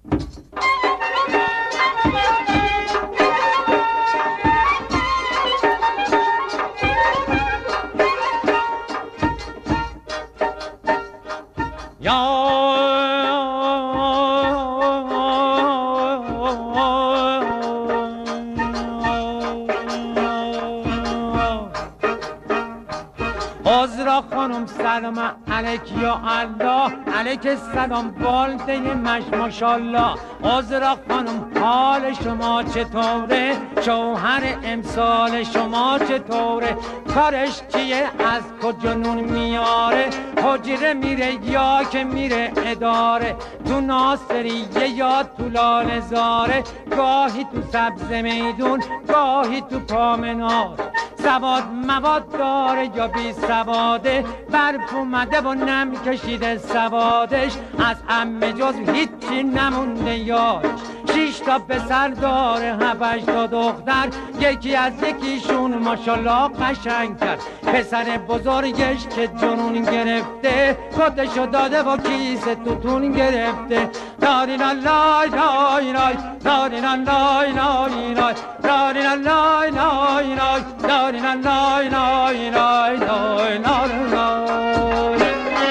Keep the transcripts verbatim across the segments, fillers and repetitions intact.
عذرا خانم سلام علیک یا الله، علیک سلام والده مش ماشالله. عذرا خانم حال شما چطوره؟ شوهر امسال شما چطوره؟ کارش چیه؟ از کجا نون میاره؟ حجره میره یا که میره اداره؟ تو ناصریه یا تو لاله‌زاره؟ گاهی تو سبز میدون گاهی تو پامنار. سواد مواد داره یا بی سواده؟ برف اومده و نم کشیده سوادش، از همه جز هیچی نمونده یاش. شیش تا پسر داره هفتش تا دختر، یکی از یکیشون ماشالله قشنگ کرد. پسر بزرگش که جنون گرفته کتشو داده و کیسه توتون گرفته. دارینا لای لای لای دارینا لای لای لای دارینا لای لای لای دارینا لای لای لای لای لای.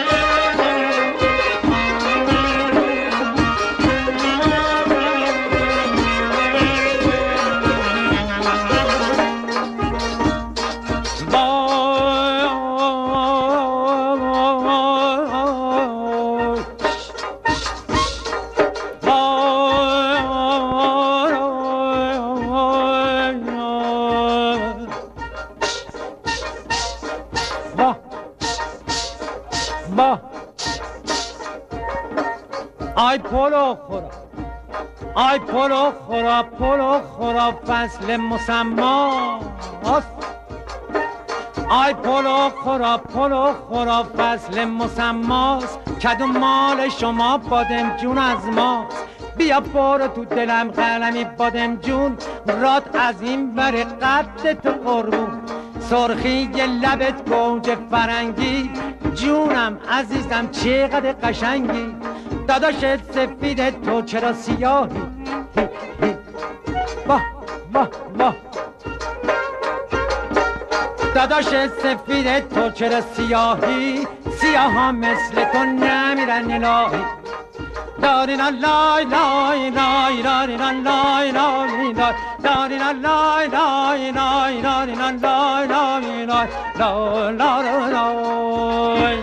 آی پلو خورا آی پلو خورا پلو خورا فصل مسماست. آی پلو خورا پلو خورا فصل مسماست. کدو مال شما بادم جون از ماست. بیا برو تو دلم قلمی بادم جون، رات از این ور قد تو قربون. سرخی لبت گوجه فرنگی، جونم عزیزم چقدر قشنگی. داداشت سفیده تو چرا سیاهی؟ واه واه واه. داداشت سفیده تو چرا سیاهی؟ سیاه ها مثل تو نمیرن الهی. دارینا لای لای لای دارینا لای لای لای دارینا لای لای لای دارینا لای لای لای لای لای.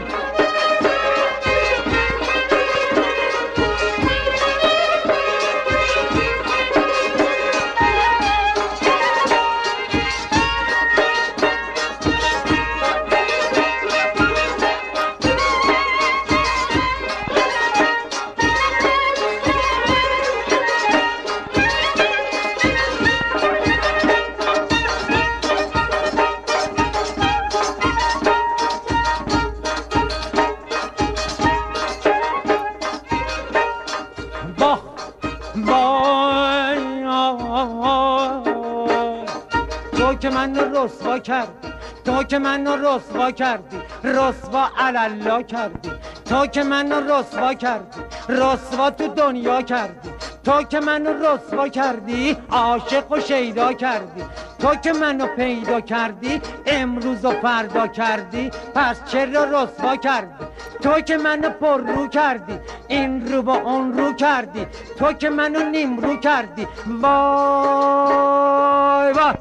تو که من رسوا کردی، تو که من رسوا کردی، رسوا علالا کردی. تو که من رسوا کردی، رسوا تو دنیا کردی. تو که من رسوا کردی، عاشق و شیدا کردی. تو که منو پیدا کردی، امروز و فردا کردی. پس چرا رسوا کردی؟ تو که منو پر رو کردی، این رو با اون رو کردی. تو که منو نیم رو کردی. وای وای.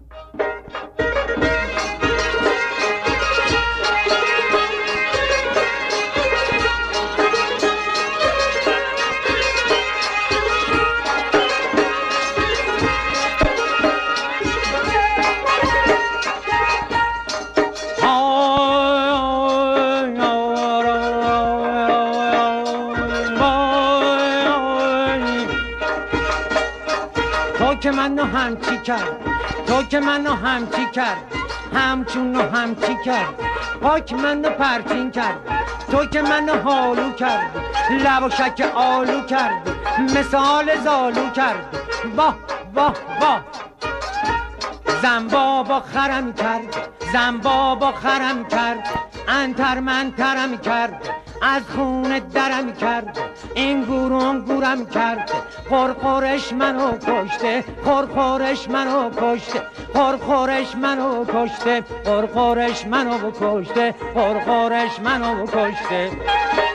تو که منو همچی کرد، تو که منو همچی کرد، همچونو همچی کرد. پاک منو پرچین کرد، تو که منو حالو کرد، لب و شک آلو کرد، مثال زالو کرد. واه واه واه. زنبابا خرم کرد، زنبابا خرم کرد، انتر منترم کرد، از خون درم کرد. این گورون گورم کرده خورخورش منو کشته خورخورش منو کشته خورخورش منو کشته خورخورش منو کشته خورخورش منو کشته